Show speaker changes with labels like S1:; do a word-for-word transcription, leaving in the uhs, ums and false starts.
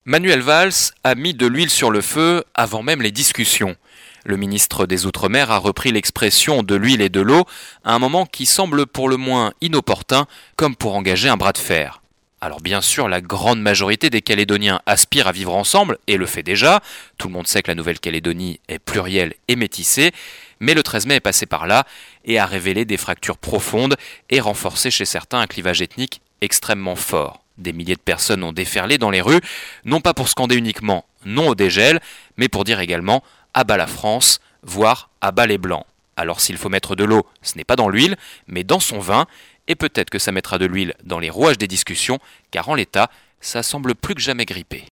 S1: Manuel Valls a mis de l'huile sur le feu avant même les discussions. Le ministre des Outre-mer a repris l'expression de l'huile et de l'eau à un moment qui semble pour le moins inopportun, comme pour engager un bras de fer. Alors bien sûr, la grande majorité des Calédoniens aspirent à vivre ensemble et le fait déjà. Tout le monde sait que la Nouvelle-Calédonie est plurielle et métissée, mais le treize mai est passé par là et a révélé des fractures profondes et renforcé chez certains un clivage ethnique extrêmement fort. Des milliers de personnes ont déferlé dans les rues, non pas pour scander uniquement non au dégel, mais pour dire également à bas la France, voire à bas les Blancs. Alors s'il faut mettre de l'eau, ce n'est pas dans l'huile, mais dans son vin, et peut-être que ça mettra de l'huile dans les rouages des discussions, car en l'état, ça semble plus que jamais grippé.